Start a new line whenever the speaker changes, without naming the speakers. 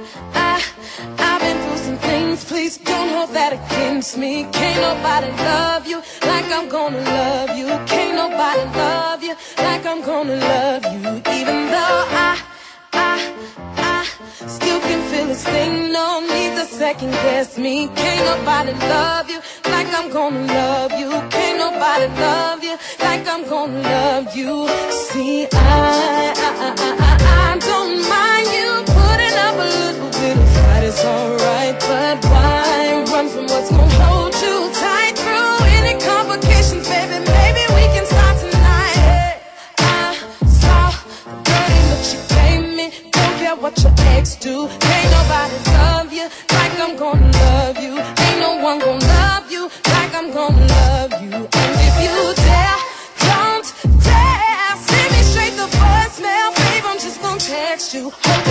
I've been through some things, please don't hold that against me. Can't nobody love you like I'm gonna love you. Can't nobody love you like I'm gonna love you. Even though I still can feel this thing, no need to second guess me. Can't nobody love you like I'm gonna love you. Can't nobody love you like I'm gonna love you. See, I don't mind you putting up a little bit of fight, it's alright. But why run from what's gonna hold you tight through any complications, baby? Maybe we can start tonight. I saw the dirty look she gave me. Don't care what your ex do. Ain't nobody love you like I'm gonna love you. Ain't no one gonna love you like I'm gonna love you. And if you dare, don't dare send me straight to voicemail, babe, I'm just gonna text you.